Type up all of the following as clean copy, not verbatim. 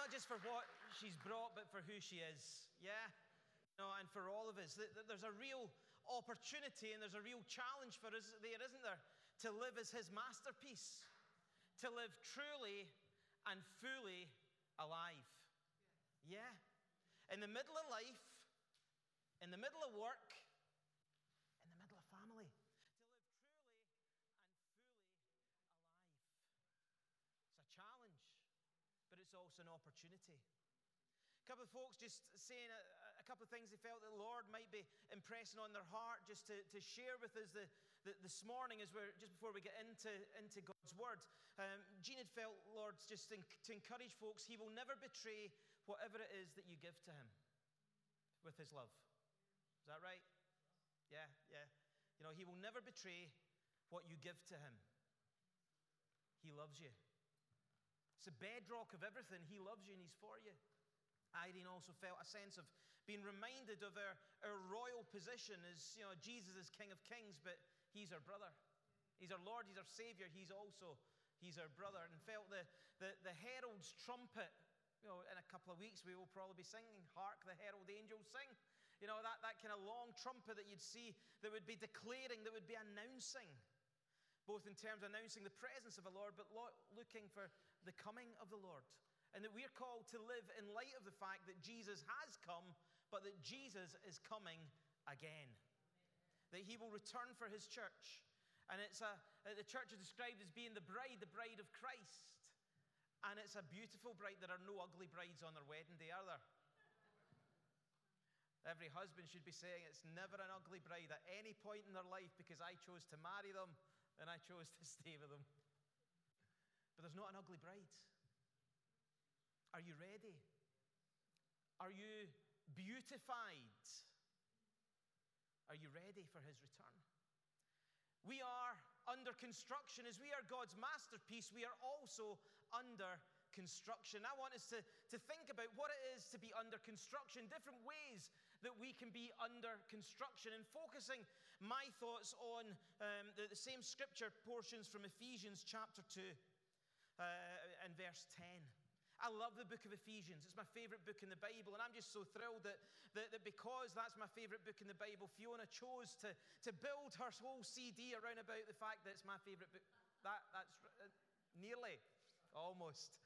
Not just for what she's brought, but for who she is. Yeah? And for all of us. There's a real opportunity and there's a real challenge for us there, isn't there? To live as his masterpiece. To live truly and fully alive. Yeah? In the middle of life, in the middle of work, in the middle of family. To live truly and fully alive. It's a challenge, but it's also an opportunity. A couple of folks just saying a couple of things they felt that the Lord might be impressing on their heart just to share with us this morning as just before we get into God's Word. Jean had felt, Lord, just to encourage folks, he will never betray whatever it is that you give to him with his love. Is that right? Yeah. He will never betray what you give to him. He loves you. It's the bedrock of everything. He loves you and he's for you. Irene also felt a sense of being reminded of our royal position as, Jesus is King of Kings, but he's our brother. He's our Lord, he's our Savior, he's our brother. And felt the herald's trumpet. In a couple of weeks we will probably be singing, "Hark the herald angels sing." That kind of long trumpet that you'd see that would be declaring, that would be announcing. Both in terms of announcing the presence of the Lord, but looking for the coming of the Lord. And that we're called to live in light of the fact that Jesus has come, but that Jesus is coming again. Amen. That he will return for his church. And the church is described as being the bride of Christ. And it's a beautiful bride. There are no ugly brides on their wedding day, are there? Every husband should be saying it's never an ugly bride at any point in their life because I chose to marry them and I chose to stay with them. But there's not an ugly bride. Are you ready? Are you beautified? Are you ready for his return? We are under construction. As we are God's masterpiece, we are also under construction. I want us to think about what it is to be under construction, different ways that we can be under construction, and focusing my thoughts on the same scripture portions from Ephesians chapter 2 and verse 10. I love the book of Ephesians. It's my favorite book in the Bible, and I'm just so thrilled that because that's my favorite book in the Bible, Fiona chose to build her whole CD around about the fact that it's my favorite book. That's nearly, almost.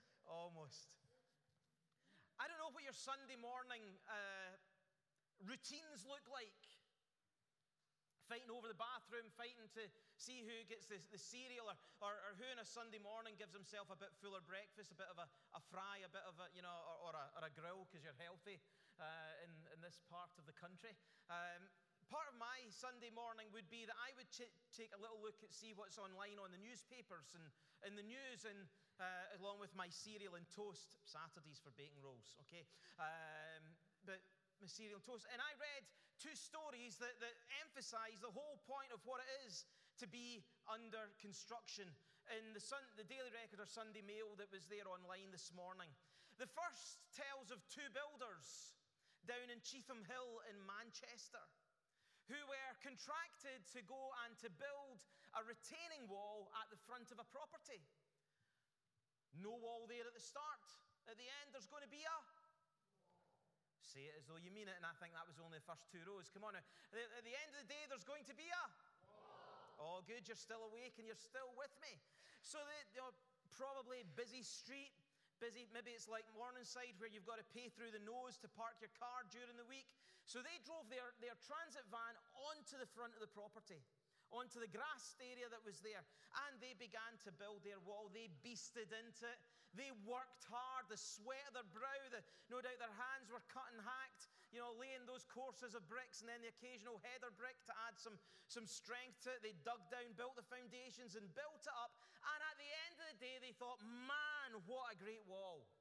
I don't know what your Sunday morning routines look like. Fighting over the bathroom, fighting to see who gets the cereal, or who on a Sunday morning gives himself a bit fuller breakfast, a bit of a fry, a bit of or a grill because you're healthy in this part of the country. Part of my Sunday morning would be that I would take a little look at see what's online on the newspapers and in the news, and along with my cereal and toast. Saturdays for baking rolls, okay? But my cereal and toast. And I read two stories that emphasize the whole point of what it is to be under construction in the Daily Record or Sunday Mail that was there online this morning. The first tells of two builders down in Cheetham Hill in Manchester who were contracted to go and to build a retaining wall at the front of a property. No wall there at the start. At the end, there's going to be a... Say it as though you mean it, and I think that was only the first two rows. Come on now. At the end of the day, there's going to be a... Oh, good, you're still awake and you're still with me. So, probably busy street, maybe it's like Morningside where you've got to pay through the nose to park your car during the week. So they drove their transit van onto the front of the property, onto the grassed area that was there, and they began to build their wall. They beasted into it. They worked hard, the sweat of their brow, no doubt their hands were cut and hacked, laying those courses of bricks and then the occasional header brick to add some strength to it. They dug down, built the foundations and built it up, and at the end of the day they thought, man, what a great wall.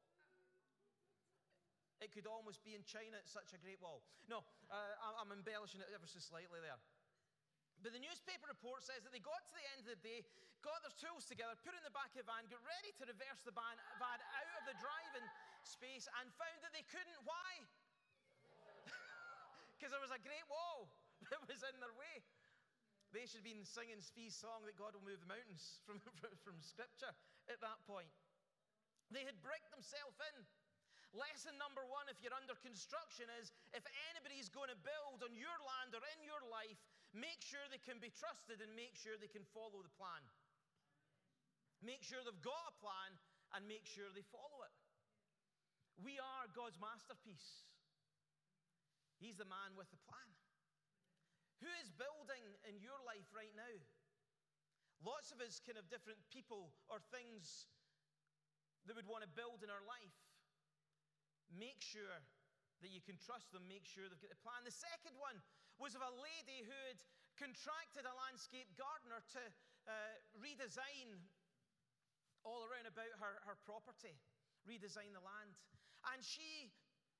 It could almost be in China, it's such a great wall. No, I'm embellishing it ever so slightly there. But the newspaper report says that they got to the end of the day, got their tools together, put it in the back of the van, got ready to reverse the van out of the driving space, and found that they couldn't. Why? Because there was a great wall that was in their way. They should have been singing Spee's song that God will move the mountains from Scripture at that point. They had bricked themselves in. Lesson number 1, if you're under construction, is if anybody's going to build on your land or in your life, make sure they can be trusted and make sure they can follow the plan. Make sure they've got a plan and make sure they follow it. We are God's masterpiece. He's the man with the plan. Who is building in your life right now? Lots of us can have different people or things that would want to build in our life. Make sure that you can trust them. Make sure they've got a plan. The second one was of a lady who had contracted a landscape gardener to redesign all around about her property, redesign the land. And she,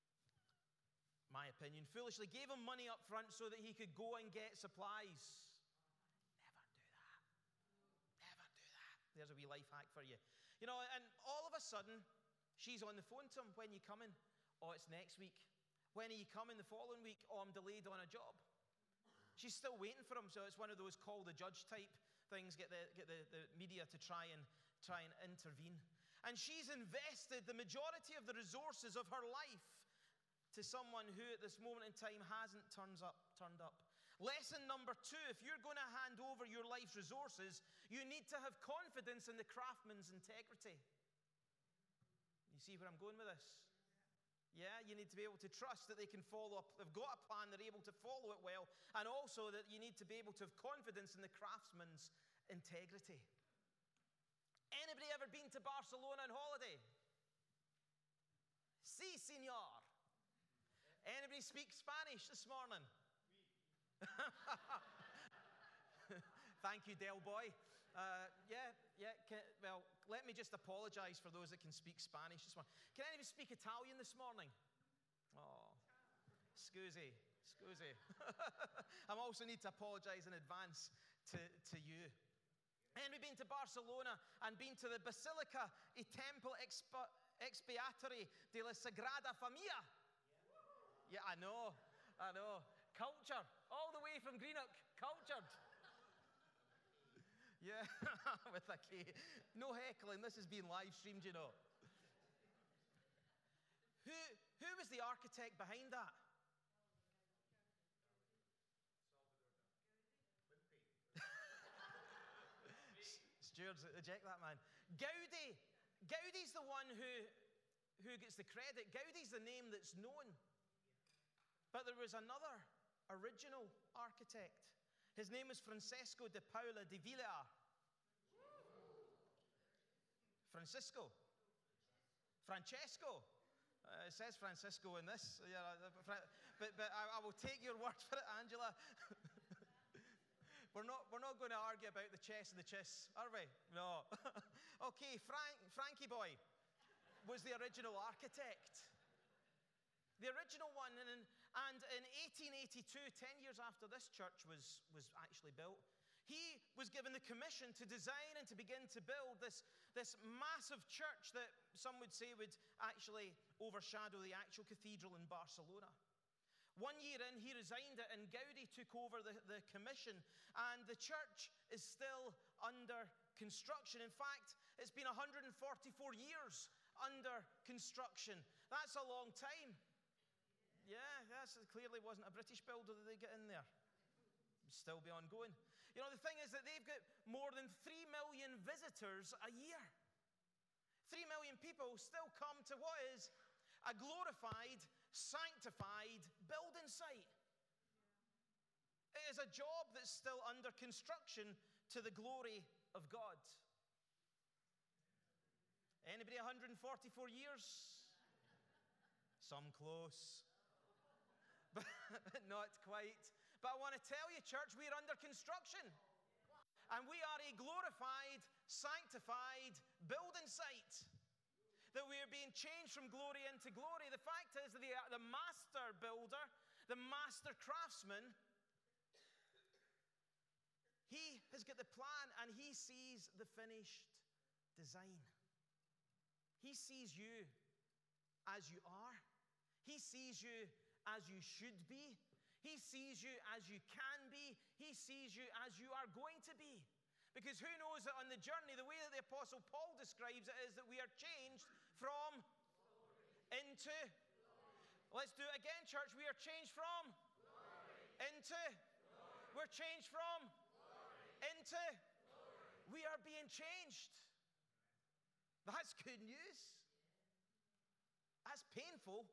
my opinion, foolishly gave him money up front so that he could go and get supplies. Never do that. Never do that. There's a wee life hack for you. You know, and all of a sudden, she's on the phone to him. When you coming? Oh, it's next week. When are you coming the following week? Oh, I'm delayed on a job. She's still waiting for him, so it's one of those call the judge type things, get the media to try and intervene. And she's invested the majority of the resources of her life to someone who at this moment in time hasn't turned up. Lesson number 2, if you're going to hand over your life's resources, you need to have confidence in the craftsman's integrity. You see where I'm going with this? Yeah, you need to be able to trust that they can follow up. They've got a plan, they're able to follow it well. And also that you need to be able to have confidence in the craftsman's integrity. Anybody ever been to Barcelona on holiday? Sí, señor. Anybody speak Spanish this morning? Thank you, Del Boy. Well, let me just apologize for those that can speak Spanish this morning. Can anybody speak Italian this morning? Oh, scusi. I also need to apologize in advance to you. Anybody been to Barcelona and been to the Basilica e Temple Expiatory de la Sagrada Familia? Yeah, I know. Culture, all the way from Greenock, cultured. Yeah, with a K. No heckling, this is being live streamed, you know. Who was the architect behind that? Stuart's, eject that man. Gaudi. Gaudi's the one who gets the credit. Gaudi's the name that's known. But there was another original architect. His name was Francesco de Paula de Villar. Francesco. It says Francisco in this. Yeah, but I will take your word for it, Angela. We're not going to argue about the chess and the chiss, are we? No. Okay, Frankie Boy was the original architect. The original one, and in 1882, 10 years after this church was actually built, he was given the commission to design and to begin to build this massive church that some would say would actually overshadow the actual cathedral in Barcelona. 1 year in, he resigned it, and Gaudi took over the commission, and the church is still under construction. In fact, it's been 144 years under construction. That's a long time. Yeah, that clearly wasn't a British builder that they get in there. It'll still be ongoing. You know, the thing is that they've got more than 3 million visitors a year. 3 million people still come to what is a glorified, sanctified building site. It is a job that's still under construction to the glory of God. Anybody 144 years? Some close. But not quite. But I want to tell you, church, we are under construction. And we are a glorified, sanctified building site. That we are being changed from glory into glory. The fact is that the master builder, the master craftsman, he has got the plan and he sees the finished design. He sees you as you are. He sees you as you should be. He sees you as you can be. He sees you as you are going to be. Because who knows that on the journey, the way that the Apostle Paul describes it is that we are changed from into. Let's do it again, church. We are changed from into. We're changed from into. We are being changed. That's good news. That's painful.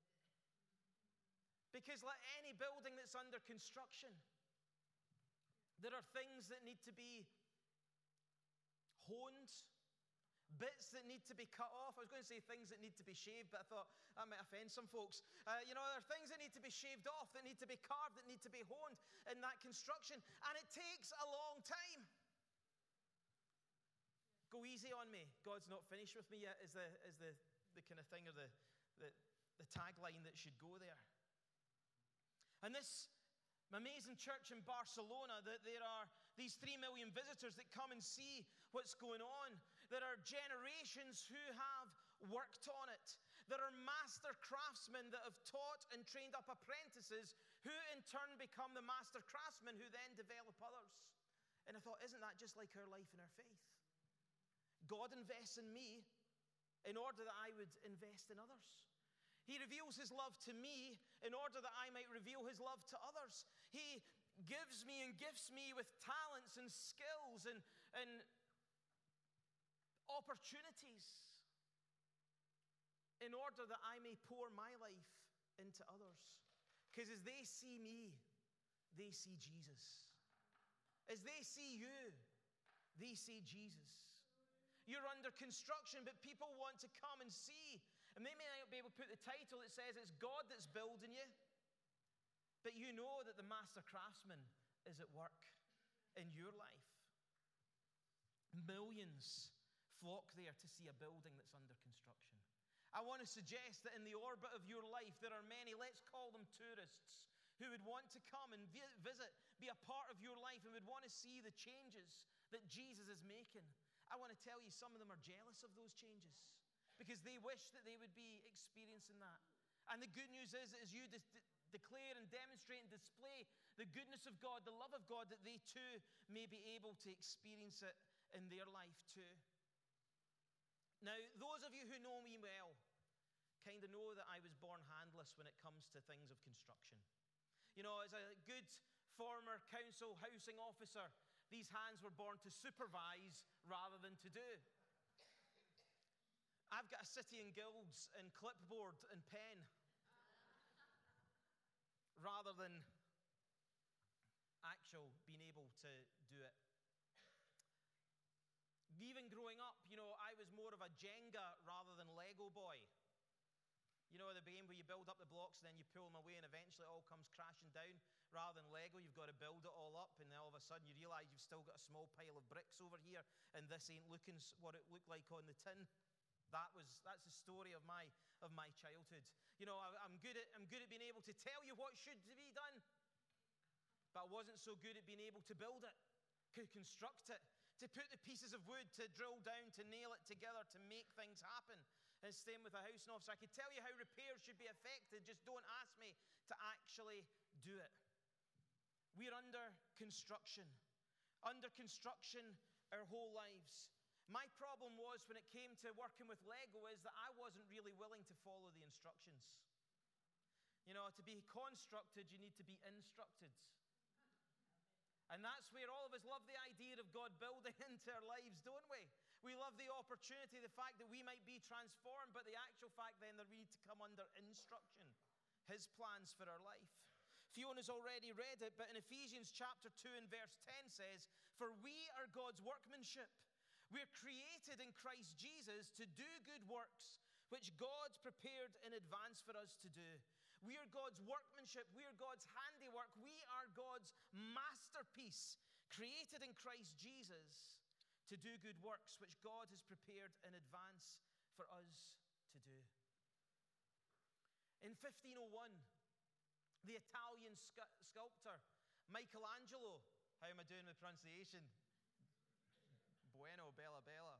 Because like any building that's under construction, there are things that need to be honed, bits that need to be cut off. I was going to say things that need to be shaved, but I thought that might offend some folks. There are things that need to be shaved off, that need to be carved, that need to be honed in that construction. And it takes a long time. Go easy on me. God's not finished with me yet is the kind of thing, or the tagline that should go there. And this amazing church in Barcelona, that there are these 3 million visitors that come and see what's going on. There are generations who have worked on it. There are master craftsmen that have taught and trained up apprentices who in turn become the master craftsmen who then develop others. And I thought, isn't that just like our life and our faith? God invests in me in order that I would invest in others. He reveals his love to me in order that I might reveal his love to others. He gives me and gifts me with talents and skills and opportunities in order that I may pour my life into others. Because as they see me, they see Jesus. As they see you, they see Jesus. You're under construction, but people want to come and see. And they may not be able to put the title that says it's God that's building you, but you know that the master craftsman is at work in your life. Millions flock there to see a building that's under construction. I want to suggest that in the orbit of your life, there are many, let's call them tourists, who would want to come and visit, be a part of your life, and would want to see the changes that Jesus is making. I want to tell you, some of them are jealous of those changes because they wish that they would be experiencing that. And the good news is that as you declare and demonstrate and display the goodness of God, the love of God, that they too may be able to experience it in their life too. Now, those of you who know me well kind of know that I was born handless when it comes to things of construction. You know, as a good former council housing officer, these hands were born to supervise rather than to do. I've got a city and guilds and clipboard and pen rather than actual being able to do it. Even growing up, I was more of a Jenga rather than Lego boy. You know, the game where you build up the blocks and then you pull them away and eventually it all comes crashing down. Rather than Lego, you've got to build it all up, and then all of a sudden you realize you've still got a small pile of bricks over here, and this ain't looking what it looked like on the tin. That's the story of my childhood. I'm good at being able to tell you what should be done, but I wasn't so good at being able to build it, to construct it, to put the pieces of wood, to drill down, to nail it together, to make things happen. And same with a housing officer. I could tell you how repairs should be effected, just don't ask me to actually do it. We're under construction our whole lives. My problem was when it came to working with Lego is that I wasn't really willing to follow the instructions. To be constructed, you need to be instructed. And that's where all of us love the idea of God building into our lives, don't we? We love the opportunity, the fact that we might be transformed, but the actual fact then that we need to come under instruction, his plans for our life. Fiona's already read it, but in Ephesians chapter 2 and verse 10 says, "For we are God's workmanship. We're created in Christ Jesus to do good works, which God's prepared in advance for us to do." We are God's workmanship. We are God's handiwork. We are God's masterpiece, created in Christ Jesus to do good works, which God has prepared in advance for us to do. In 1501, the Italian sculptor Michelangelo, how am I doing with pronunciation? Bueno, bella, bella.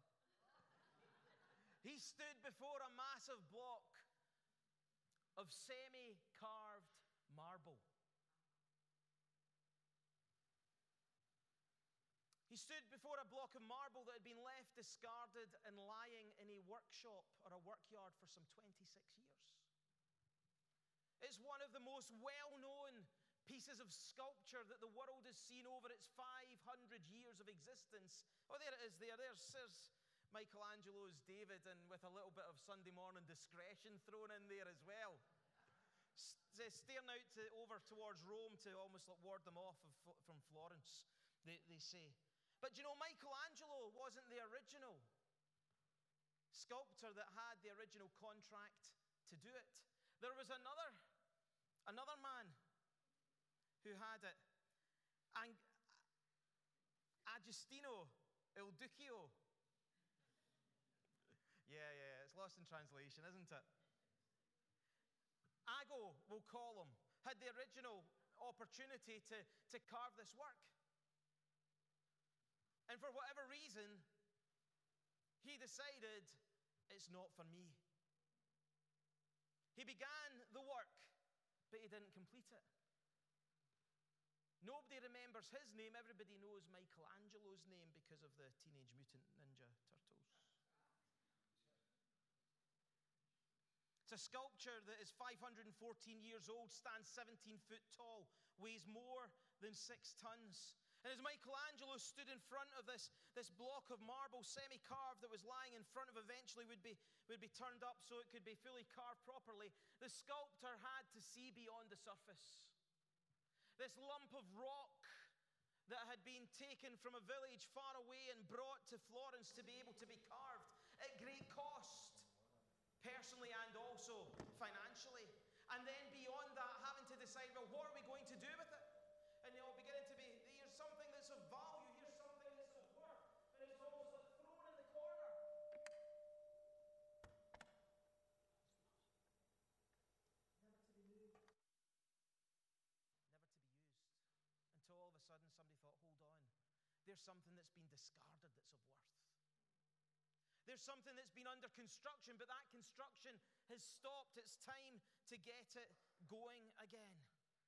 He stood before a massive block of semi-carved marble. He He stood before a block of marble that had been left discarded and lying in a workshop or a workyard for some 26 years. It's one of the most well-known pieces of sculpture that the world has seen over its 500 years of existence. Oh, there it is there. There's Michelangelo's David, and with a little bit of Sunday morning discretion thrown in there as well. Staring out over towards Rome to almost like ward them off from Florence, they say. But you know, Michelangelo wasn't the original sculptor that had the original contract to do it. There was another man who had it. And Agostino Il Duccio. Yeah, it's lost in translation, isn't it? Ago, we'll call him, had the original opportunity to carve this work. And for whatever reason, he decided, it's not for me. He began the work, but he didn't complete it. Nobody remembers his name. Everybody knows Michelangelo's name because of the Teenage Mutant Ninja Turtles. It's a sculpture that is 514 years old, stands 17 foot tall, weighs more than 6 tons. And as Michelangelo stood in front of this block of marble, semi-carved, that was lying in front of, eventually would be turned up so it could be fully carved properly, the sculptor had to see beyond the surface. This lump of rock that had been taken from a village far away and brought to Florence to be able to be carved at great cost, personally and also financially. And then beyond that, having to decide, well, what are we going to do with it? And beginning to be, here's something that's of value, here's something that's of worth, and it's almost like thrown in the corner. Never to be moved. Never to be used. Until all of a sudden somebody thought, hold on, there's something that's been discarded that's of worth. There's something that's been under construction, but that construction has stopped. It's time to get it going again.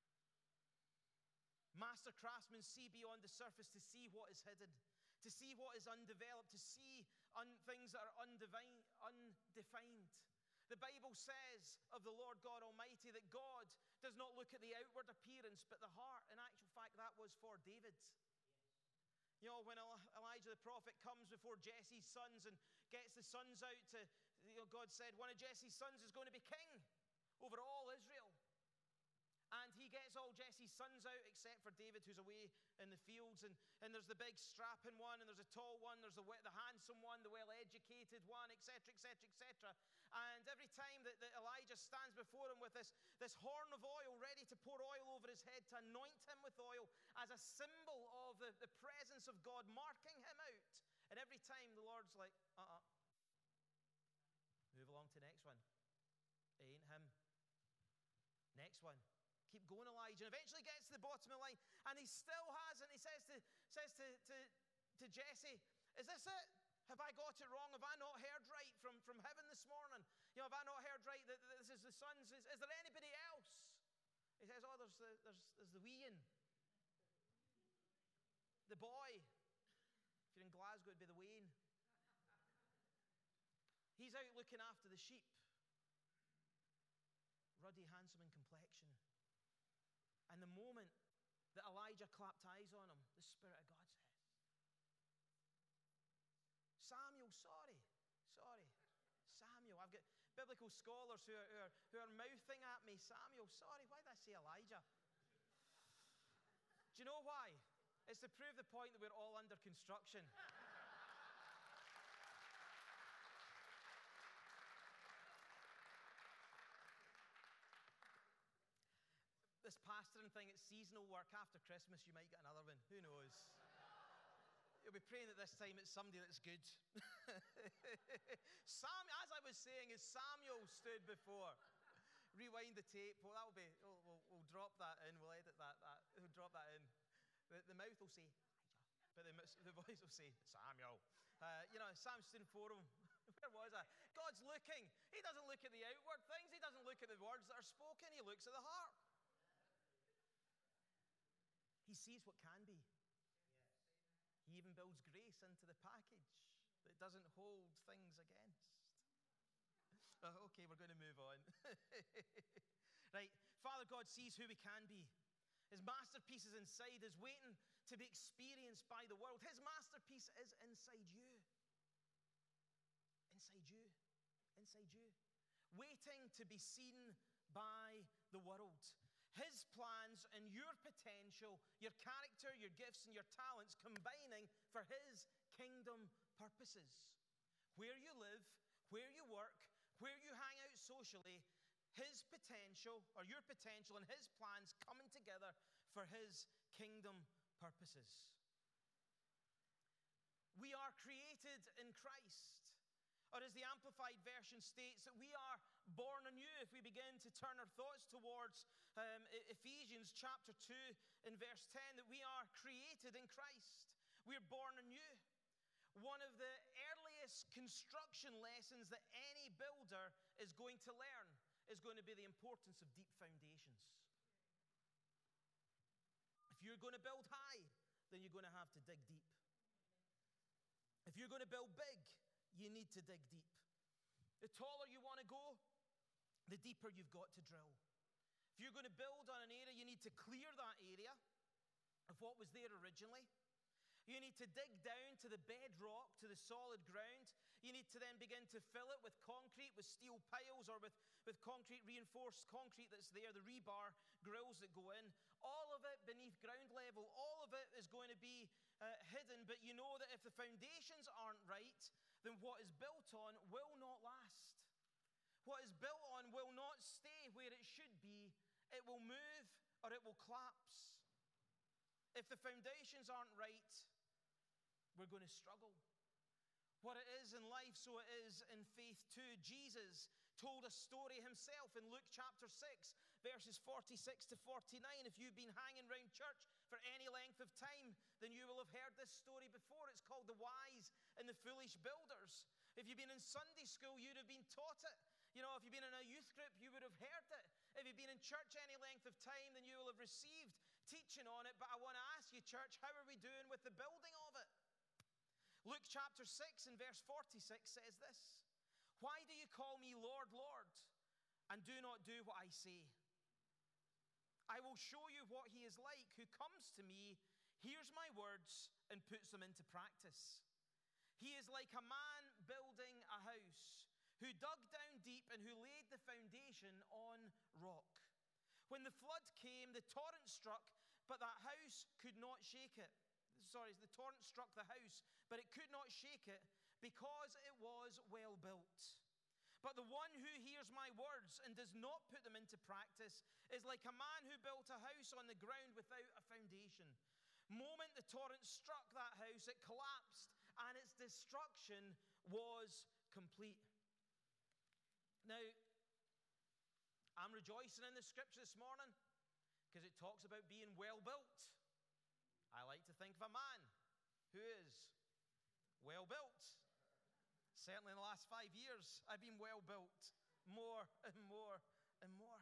Master craftsmen see beyond the surface to see what is hidden, to see what is undeveloped, to see things that are undefined. The Bible says of the Lord God Almighty that God does not look at the outward appearance, but the heart. In actual fact, that was for David. You know, when Elijah the prophet comes before Jesse's sons and gets the sons out to, God said, one of Jesse's sons is going to be king over all Israel. And he gets all Jesse's sons out except for David, who's away in the fields. And there's the big strapping one, and there's a tall one, there's the handsome one, the well-educated one, etc., etc., etc. And every time that Elijah stands before him with this horn of oil, ready to pour oil over his head, to anoint him with oil as a symbol of the presence of God, marking him out. And every time the Lord's like, move along to the next one. It ain't him. Next one. Keep going, Elijah. And eventually gets to the bottom of the line, and he still has, and he says to Jesse, is this it? Have I got it wrong? Have I not heard right from heaven this morning? Have I not heard right that this is the sons? Is there anybody else? He says, there's the wee one. The boy. If you're in Glasgow, it'd be the Wayne. He's out looking after the sheep. Ruddy, handsome in complexion. And the moment that Elijah clapped eyes on him, the Spirit of God says, Samuel, sorry. Samuel, I've got biblical scholars who are mouthing at me, Samuel, sorry, why did I say Elijah? Do you know why? It's to prove the point that we're all under construction. This pastoring thing, it's seasonal work. After Christmas, you might get another one. Who knows? You'll be praying that this time it's somebody that's good. As I was saying, as Samuel stood before, rewind the tape. Well, that'll be. We'll drop that in. We'll edit that. We'll drop that in. The mouth will say Elijah, but the voice will say Samuel. Sam stood before him. Where was I? God's looking. He doesn't look at the outward things. He doesn't look at the words that are spoken. He looks at the heart. He sees what can be. He even builds space into the package that doesn't hold things against. Okay, we're going to move on. Right, Father God sees who we can be. His masterpiece is inside us, waiting to be experienced by the world. His masterpiece is inside you. Inside you. Inside you. Waiting to be seen by the world. His plans and your potential, your character, your gifts, and your talents combining for His kingdom purposes. Where you live, where you work, where you hang out socially, His potential, or your potential, and His plans coming together for His kingdom purposes. We are created in Christ. Or as the Amplified Version states, that we are born anew. If we begin to turn our thoughts towards Ephesians chapter 2 in verse 10, that we are created in Christ. We are born anew. One of the earliest construction lessons that any builder is going to learn is going to be the importance of deep foundations. If you're going to build high, then you're going to have to dig deep. If you're going to build big, you need to dig deep. The taller you want to go, the deeper you've got to drill. If you're going to build on an area, you need to clear that area of what was there originally. You need to dig down to the bedrock, to the solid ground. You need to then begin to fill it with concrete, with steel piles, or with concrete, reinforced concrete that's there, the rebar grills that go in. All of it beneath ground level. All of it is going to be hidden, but you know that if the foundations aren't right, then what is built on will not last. What is built on will not stay where it should be. It will move or it will collapse. If the foundations aren't right, we're going to struggle. What it is in life, so it is in faith too. Jesus told a story himself in Luke chapter 6, verses 46 to 49. If you've been hanging around church for any length of time, then you will have heard this story before. It's called The Wise and the Foolish Builders. If you've been in Sunday school, you'd have been taught it. You know, if you've been in a youth group, you would have heard it. If you've been in church any length of time, then you will have received teaching on it. But I want to ask you, church, how are we doing with the building of it? Luke chapter 6 and verse 46 says this: "Why do you call me Lord, Lord, and do not do what I say? I will show you what he is like who comes to me, hears my words, and puts them into practice. He is like a man building a house, who dug down deep and who laid the foundation on rock. When the flood came, the torrent struck, but that house could not shake it." The torrent struck the house, but it could not shake it because it was well built. "But the one who hears my words and does not put them into practice is like a man who built a house on the ground without a foundation. Moment the torrent struck that house, it collapsed, and its destruction was complete." Now, I'm rejoicing in the scripture this morning because it talks about being well built. I like to think of a man who is well built. Certainly in the last 5 years, I've been well built more and more and more.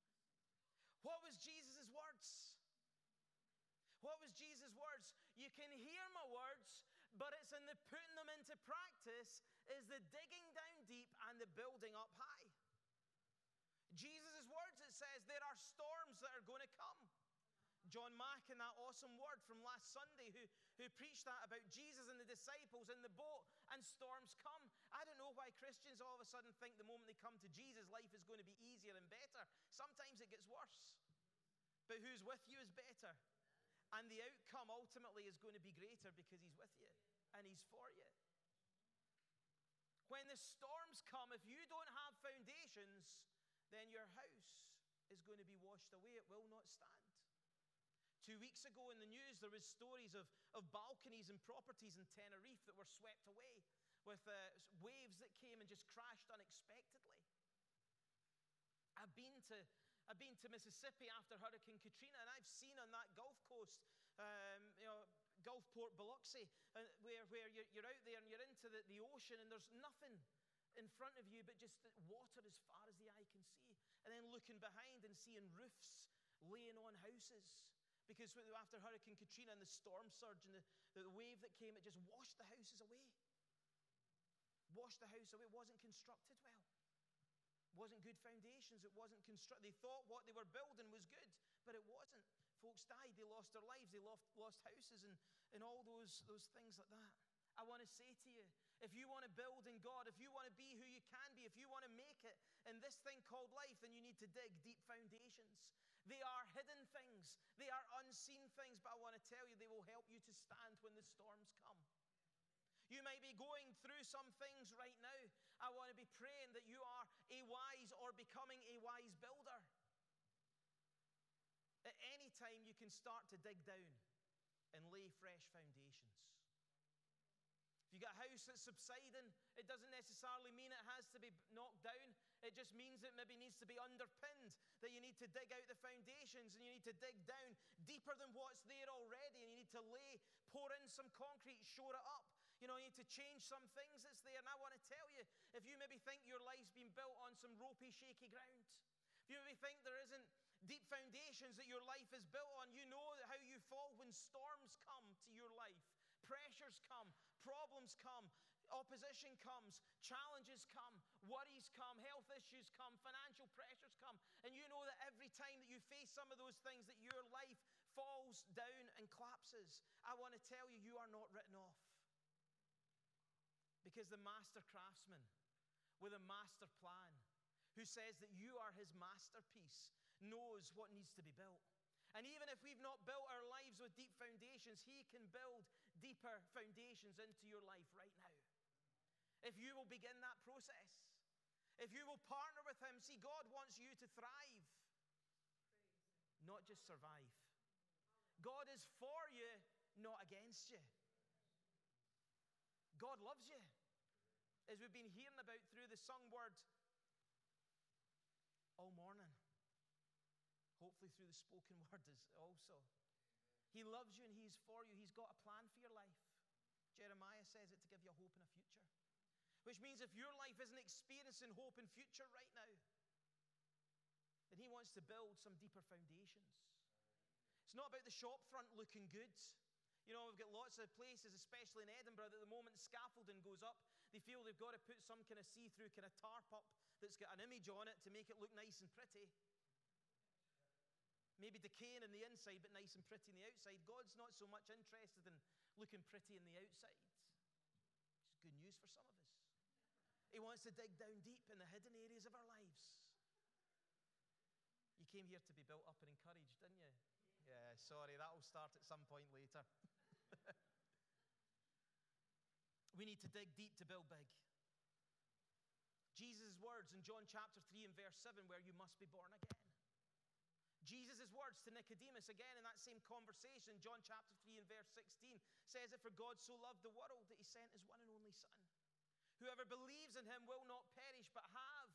What was Jesus' words? What was Jesus' words? You can hear my words, but it's in the putting them into practice, is the digging down deep and the building up high. Jesus' words, it says, there are storms that are going to come. John Mack, in that awesome word from last Sunday, who preached that about Jesus and the disciples in the boat, and storms come. I don't know why Christians all of a sudden think the moment they come to Jesus, life is going to be easier and better. Sometimes it gets worse. But who's with you is better. And the outcome ultimately is going to be greater because he's with you and he's for you. When the storms come, if you don't have foundations, then your house is going to be washed away. It will not stand. 2 weeks ago in the news, there was stories of balconies and properties in Tenerife that were swept away with waves that came and just crashed unexpectedly. I've been to Mississippi after Hurricane Katrina, and I've seen on that Gulf Coast, Gulfport, Biloxi, where you're out there and you're into the ocean, and there's nothing in front of you but just water as far as the eye can see. And then looking behind and seeing roofs laying on houses. Because after Hurricane Katrina and the storm surge and the wave that came, it just washed the houses away. Washed the house away. It wasn't constructed well. It wasn't good foundations. It wasn't constructed. They thought what they were building was good, but it wasn't. Folks died. They lost their lives. They lost houses and all those things like that. I want to say to you, if you want to build in God, if you want to be who you can be, if you want to make it in this thing called life, then you need to dig deep foundations. They are hidden things. They are unseen things, but I want to tell you, they will help you to stand when the storms come. You might be going through some things right now. I want to be praying that you are a wise or becoming a wise builder. At any time, you can start to dig down and lay fresh foundations. If you got a house that's subsiding, it doesn't necessarily mean it has to be knocked down. It just means it maybe needs to be underpinned, that you need to dig out the foundations and you need to dig down deeper than what's there already, and you need to pour in some concrete, shore it up. You know, you need to change some things that's there. And I want to tell you, if you maybe think your life's been built on some ropey, shaky ground, if you maybe think there isn't deep foundations that your life is built on, you know how you fall when storms come to your life. Pressures come, problems come, opposition comes, challenges come, worries come, health issues come, financial pressures come. And you know that every time that you face some of those things, that your life falls down and collapses. I want to tell you, you are not written off. Because the master craftsman with a master plan, who says that you are his masterpiece, knows what needs to be built. And even if we've not built our lives with deep foundations, he can build deeper foundations into your life right now. If you will begin that process, if you will partner with him, see, God wants you to thrive, not just survive. God is for you, not against you. God loves you. As we've been hearing about through the sung word all morning. Hopefully through the spoken word also. He loves you and he's for you. He's got a plan for your life. Jeremiah says it to give you a hope and a future. Which means if your life isn't experiencing hope and future right now, then he wants to build some deeper foundations. It's not about the shop front looking good. You know, we've got lots of places, especially in Edinburgh, that the moment scaffolding goes up, they feel they've got to put some kind of see-through kind of tarp up that's got an image on it to make it look nice and pretty. Maybe decaying in the inside, but nice and pretty on the outside. God's not so much interested in looking pretty on the outside. It's good news for some of us. He wants to dig down deep in the hidden areas of our lives. You came here to be built up and encouraged, didn't you? Yeah, sorry, that'll start at some point later. We need to dig deep to build big. Jesus' words in John chapter 3 and verse 7, where you must be born again. Jesus' words to Nicodemus, again in that same conversation, John chapter 3 and verse 16, says that for God so loved the world that he sent his one and only Son. Whoever believes in him will not perish, but have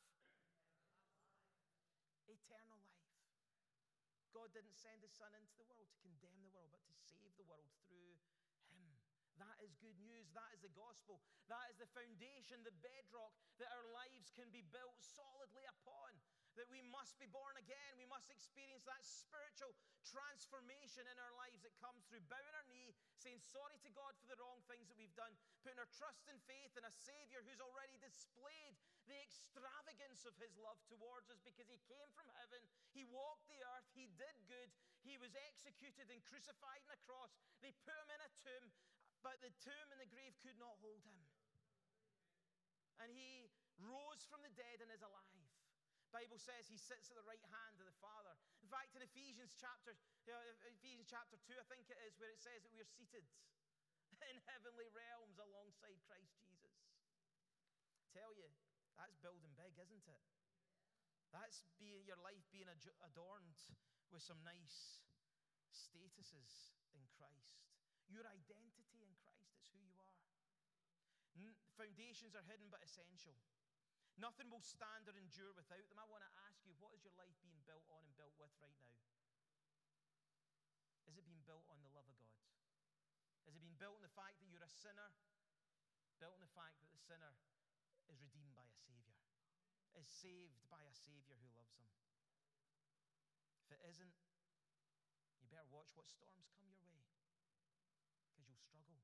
eternal life. God didn't send his Son into the world to condemn the world, but to save the world through him. That is good news. That is the gospel. That is the foundation, the bedrock that our lives can be built solidly upon. That we must be born again. We must experience that spiritual transformation in our lives that comes through bowing our knee, saying sorry to God for the wrong things that we've done, putting our trust and faith in a Savior who's already displayed the extravagance of his love towards us because he came from heaven, he walked the earth, he did good, he was executed and crucified on a cross. They put him in a tomb, but the tomb and the grave could not hold him. And he rose from the dead and is alive. The Bible says he sits at the right hand of the Father. In fact, in Ephesians chapter 2, I think it is, where it says that we are seated in heavenly realms alongside Christ Jesus. Tell you, that's building big, isn't it? That's your life being adorned with some nice statuses in Christ. Your identity in Christ is who you are. Foundations are hidden but essential. Nothing will stand or endure without them. I want to ask you, what is your life being built on and built with right now? Is it being built on the love of God? Is it being built on the fact that you're a sinner? Built on the fact that the sinner is redeemed by a Savior, is saved by a Savior who loves him? If it isn't, you better watch what storms come your way, because you'll struggle.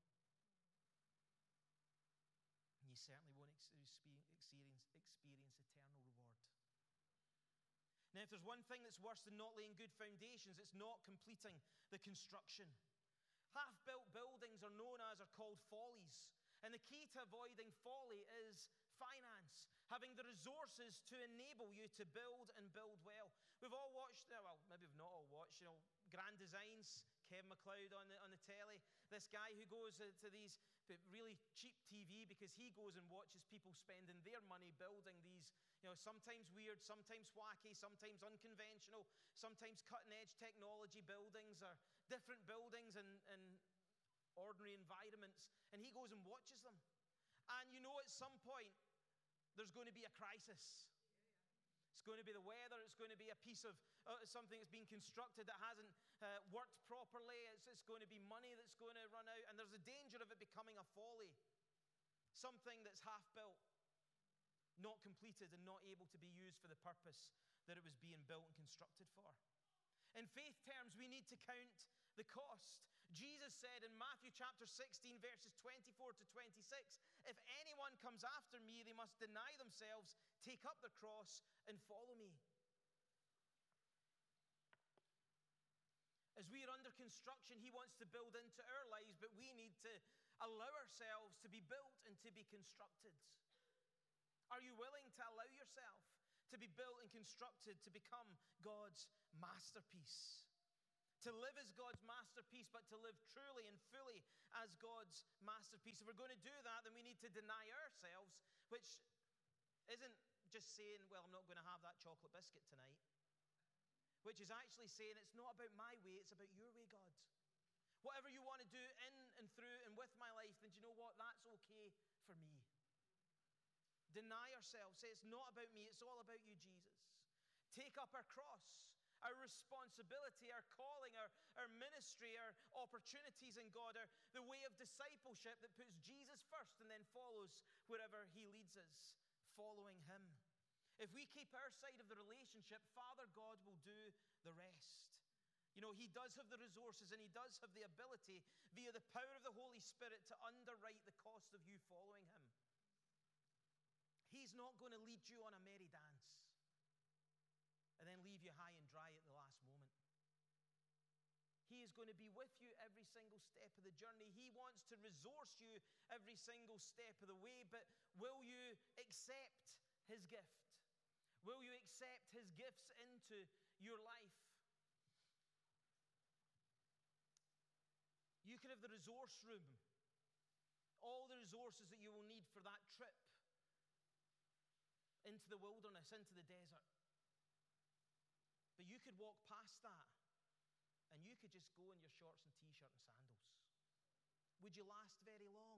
And you certainly won't experience eternal reward. Now, if there's one thing that's worse than not laying good foundations, it's not completing the construction. Half-built buildings are known as, or called, follies. And the key to avoiding folly is finance, having the resources to enable you to build and build well. We've all watched, well, maybe we've not all watched, Grand Designs, Kevin McLeod on the telly. This guy who goes to these really cheap TV because he goes and watches people spending their money building these, sometimes weird, sometimes wacky, sometimes unconventional, sometimes cutting-edge technology buildings, or different buildings in ordinary environments. And he goes and watches them. And at some point, there's going to be a crisis. It's going to be the weather. It's going to be a piece of something that's been constructed that hasn't worked properly. It's going to be money that's going to run out. And there's a danger of it becoming a folly. Something that's half-built, not completed, and not able to be used for the purpose that it was being built and constructed for. In faith terms, we need to count the cost. Jesus said in Matthew chapter 16, verses 24 to 26, if anyone comes after me, they must deny themselves, take up their cross, and follow me. As we are under construction, he wants to build into our lives, but we need to allow ourselves to be built and to be constructed. Are you willing to allow yourself to be built and constructed to become God's masterpiece? To live as God's masterpiece, but to live truly and fully as God's masterpiece. If we're going to do that, then we need to deny ourselves, which isn't just saying, well, I'm not going to have that chocolate biscuit tonight. Which is actually saying, it's not about my way, it's about your way, God. Whatever you want to do in and through and with my life, then do you know what? That's okay for me. Deny ourselves. Say, it's not about me, it's all about you, Jesus. Take up our cross. Our responsibility, our calling, our ministry, our opportunities in God, the way of discipleship that puts Jesus first and then follows wherever he leads us, following him. If we keep our side of the relationship, Father God will do the rest. He does have the resources and he does have the ability via the power of the Holy Spirit to underwrite the cost of you following him. He's not going to lead you on a merry dance and then leave you high and dry at the last moment. He is going to be with you every single step of the journey. He wants to resource you every single step of the way, but will you accept his gift? Will you accept his gifts into your life? You could have the resource room, all the resources that you will need for that trip into the wilderness, into the desert. But you could walk past that and you could just go in your shorts and t-shirt and sandals. Would you last very long?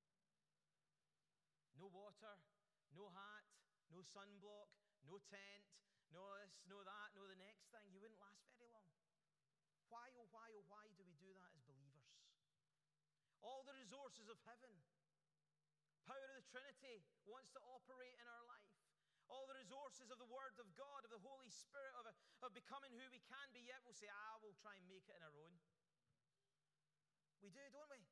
No water, no hat, no sunblock, no tent, no this, no that, no the next thing. You wouldn't last very long. Why, oh why, oh why do we do that as believers? All the resources of heaven, power of the Trinity wants to operate in our life. All the resources of the Word of God, of the Holy Spirit, of becoming who we can be, yet we'll say, we'll try and make it on our own. We do, don't we?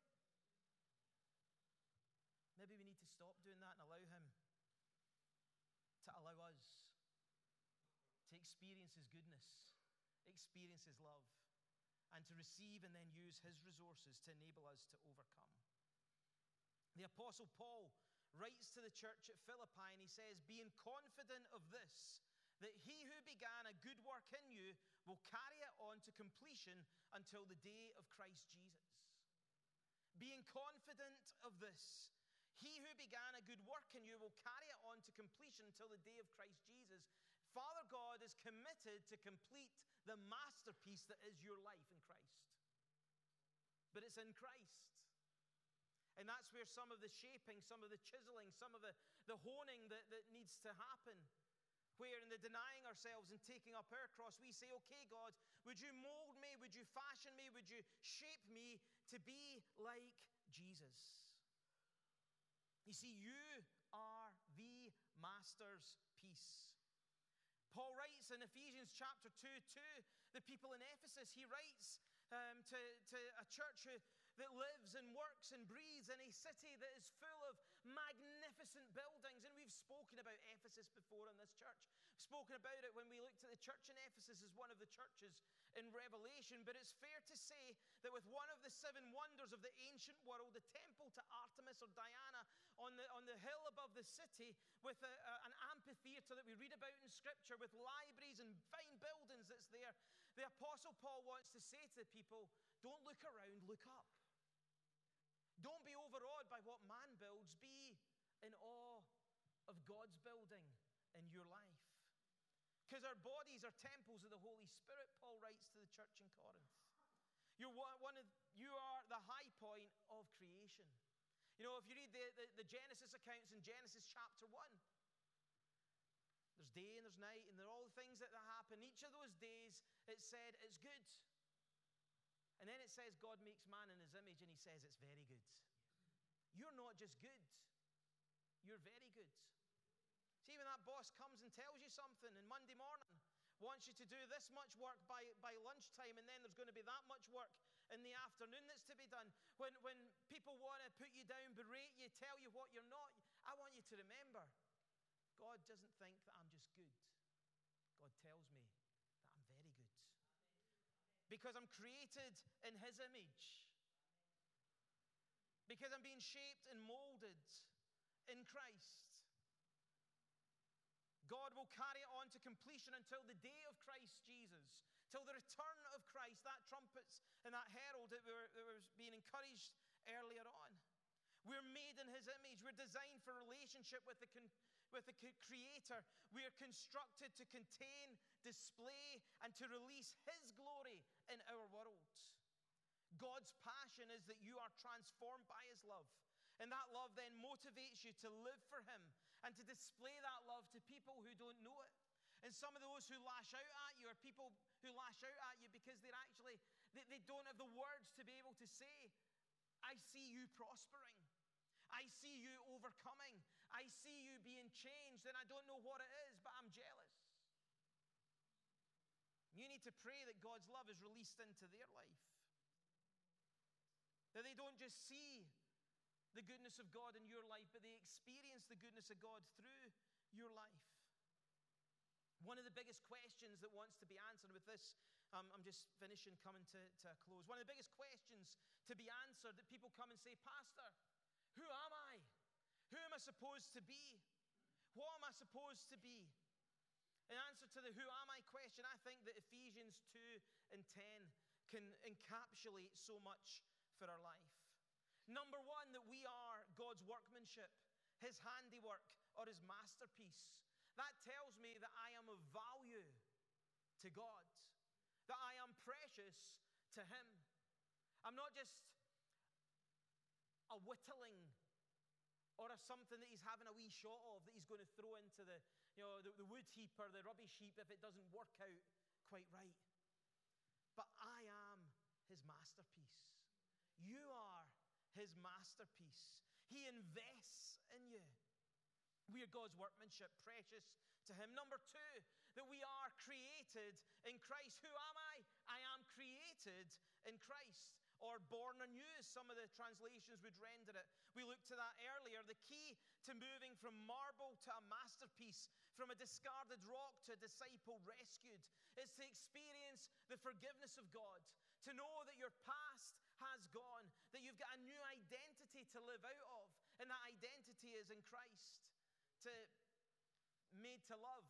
Maybe we need to stop doing that and allow him to allow us to experience his goodness, experience his love, and to receive and then use his resources to enable us to overcome. The Apostle Paul writes to the church at Philippi and he says, being confident of this, that he who began a good work in you will carry it on to completion until the day of Christ Jesus. Being confident of this, he who began a good work in you will carry it on to completion until the day of Christ Jesus. Father God is committed to complete the masterpiece that is your life in Christ. But it's in Christ. And that's where some of the shaping, some of the chiseling, some of the honing that needs to happen. Where in the denying ourselves and taking up our cross, we say, okay, God, would you mold me? Would you fashion me? Would you shape me to be like Jesus? You see, you are the master's piece. Paul writes in Ephesians chapter 2 to the people in Ephesus. He writes to a church that lives and works and breathes in a city that is full of magnificent buildings. And we've spoken about Ephesus before in this church. We've spoken about it when we looked at the church in Ephesus as one of the churches in Revelation. But it's fair to say that with one of the 7 wonders of the ancient world, the temple to Artemis or Diana on the hill above the city, with an amphitheater that we read about in Scripture, with libraries and fine buildings that's there, the Apostle Paul wants to say to the people, don't look around, look up. Don't be overawed by what man builds. Be in awe of God's building in your life. Because our bodies are temples of the Holy Spirit, Paul writes to the church in Corinth. You are the high point of creation. You know, if you read the Genesis accounts in Genesis chapter 1, there's day and there's night, and there are all the things that happen. Each of those days, it said, it's good. And then it says God makes man in his image, and he says it's very good. You're not just good. You're very good. See, when that boss comes and tells you something on Monday morning, wants you to do this much work by lunchtime, and then there's going to be that much work in the afternoon that's to be done. When people want to put you down, berate you, tell you what you're not, I want you to remember, God doesn't think that I'm just good. God tells me that I'm very good. Because I'm created in His image. Because I'm being shaped and molded in Christ. God will carry it on to completion until the day of Christ Jesus, till the return of Christ, that trumpets and that herald that was being encouraged earlier on. We're made in His image. We're designed for relationship with the Creator. We are constructed to contain, display, and to release His glory in our world. God's passion is that you are transformed by His love. And that love then motivates you to live for Him and to display that love to people who don't know it. And some of those who lash out at you are people who lash out at you because they don't have the words to be able to say, I see you prospering. I see you overcoming. I see you being changed, and I don't know what it is, but I'm jealous. You need to pray that God's love is released into their life. That they don't just see the goodness of God in your life, but they experience the goodness of God through your life. One of the biggest questions that wants to be answered with this, I'm just finishing, coming to a close. One of the biggest questions to be answered that people come and say, Pastor, who am I? Who am I supposed to be? What am I supposed to be? In answer to the who am I question, I think that Ephesians 2 and 10 can encapsulate so much for our life. Number one, that we are God's workmanship, His handiwork, or His masterpiece. That tells me that I am of value to God, that I am precious to Him. I'm not just a whittling or something that He's having a wee shot of that He's going to throw into the wood heap or the rubbish heap if it doesn't work out quite right. But I am His masterpiece. You are His masterpiece. He invests in you. We are God's workmanship, precious to Him. Number two, that we are created in Christ. Who am I? I am created in Christ, or born anew, as some of the translations would render it. We looked to that earlier. The key to moving from marble to a masterpiece, from a discarded rock to a disciple rescued, is to experience the forgiveness of God, to know that your past has gone, that you've got a new identity to live out of, and that identity is in Christ. Made to love,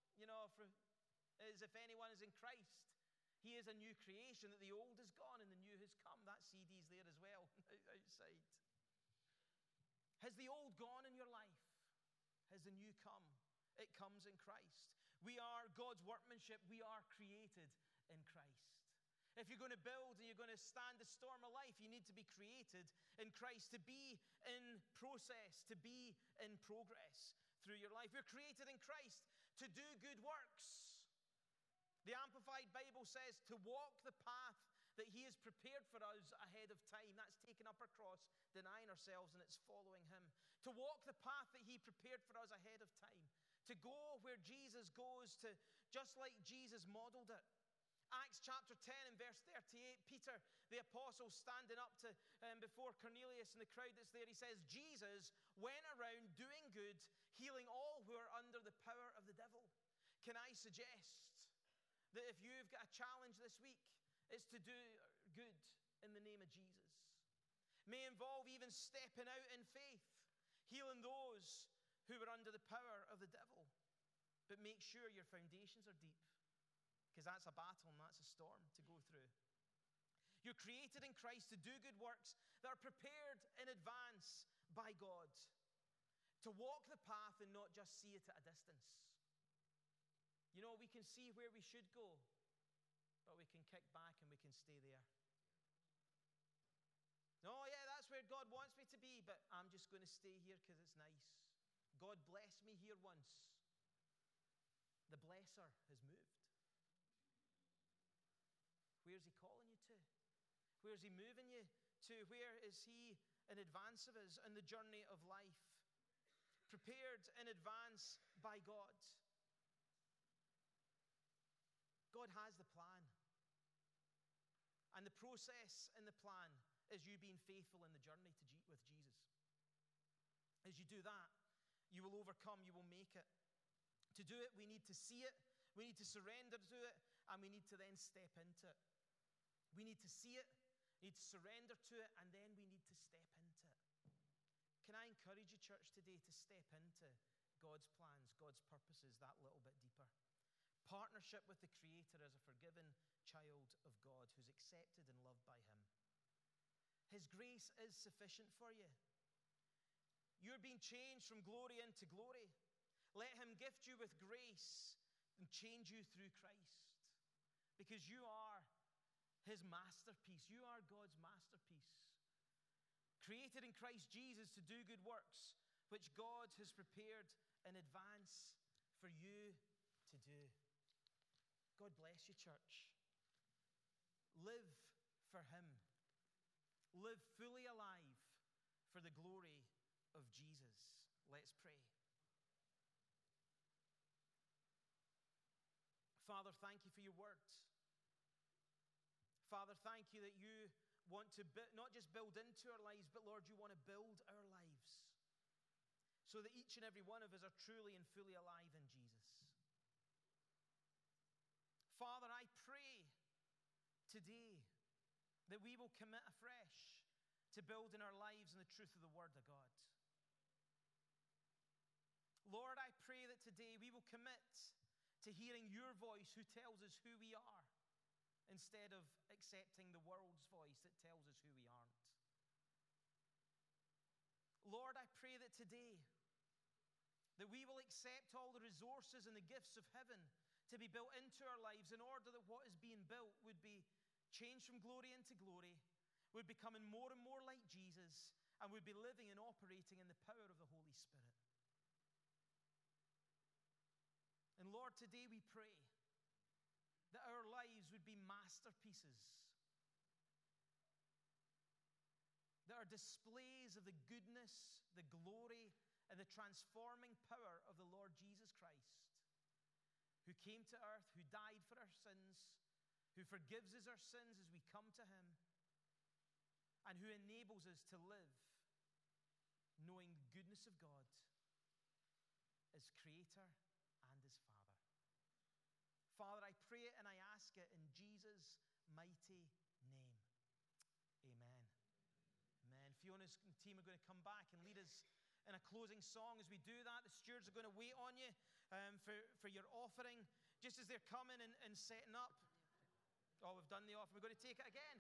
as if anyone is in Christ, he is a new creation, that the old is gone and the new has come. That CD's there as well, outside. Has the old gone in your life? Has the new come? It comes in Christ. We are God's workmanship. We are created in Christ. If you're going to build and you're going to stand the storm of life, you need to be created in Christ, to be in process, to be in progress through your life. We're created in Christ to do good works. The Amplified Bible says to walk the path that He has prepared for us ahead of time. That's taking up our cross, denying ourselves, and it's following Him. To walk the path that He prepared for us ahead of time. to go where Jesus goes, to just like Jesus modeled it. Acts chapter 10 and verse 38, Peter, the apostle, standing up to before Cornelius and the crowd that's there, he says, Jesus went around doing good, healing all who are under the power of the devil. Can I suggest that if you've got a challenge this week, it's to do good in the name of Jesus. May involve even stepping out in faith, healing those who are under the power of the devil. But make sure your foundations are deep, because that's a battle and that's a storm to go through. You're created in Christ to do good works that are prepared in advance by God, to walk the path and not just see it at a distance. You know, we can see where we should go, but we can kick back and we can stay there. No, yeah, that's where God wants me to be, but I'm just going to stay here because it's nice. God blessed me here once. The blesser has moved. Where's he calling you to? Where's he moving you to? Where is he in advance of us in the journey of life? Prepared in advance by God. God has the plan. And the process in the plan is you being faithful in the journey with Jesus. As you do that, you will overcome, you will make it. To do it, we need to see it, we need to surrender to it, and we need to then step into it. We need to see it, we need to surrender to it, and then we need to step into it. Can I encourage you, church, today to step into God's plans, God's purposes that little bit deeper? Partnership with the Creator as a forgiven child of God who's accepted and loved by Him. His grace is sufficient for you. You're being changed from glory into glory. Let Him gift you with grace and change you through Christ. Because you are His masterpiece. You are God's masterpiece. Created in Christ Jesus to do good works, which God has prepared in advance for you to do. God bless you, church. Live for Him. Live fully alive for the glory of Jesus. Let's pray. Father, thank you for your words. Father, thank you that you want to not just build into our lives, but Lord, you want to build our lives so that each and every one of us are truly and fully alive in Jesus. Father, I pray today that we will commit afresh to building our lives in the truth of the Word of God. Lord, I pray that today we will commit to hearing your voice who tells us who we are instead of accepting the world's voice that tells us who we aren't. Lord, I pray that today that we will accept all the resources and the gifts of heaven to be built into our lives in order that what is being built would be changed from glory into glory, would be becoming more and more like Jesus, and would be living and operating in the power of the Holy Spirit. And Lord, today we pray that our lives would be masterpieces, that are displays of the goodness, the glory, and the transforming power of the Lord Jesus Christ, who came to earth, who died for our sins, who forgives us our sins as we come to Him, and who enables us to live knowing the goodness of God as Creator and as Father. Father, I pray it and I ask it in Jesus' mighty name. Amen. Amen. Fiona's team are going to come back and lead us in a closing song. As we do that, the stewards are going to wait on you for your offering. Just as they're coming and setting up. Oh, we've done the offering. We're going to take it again.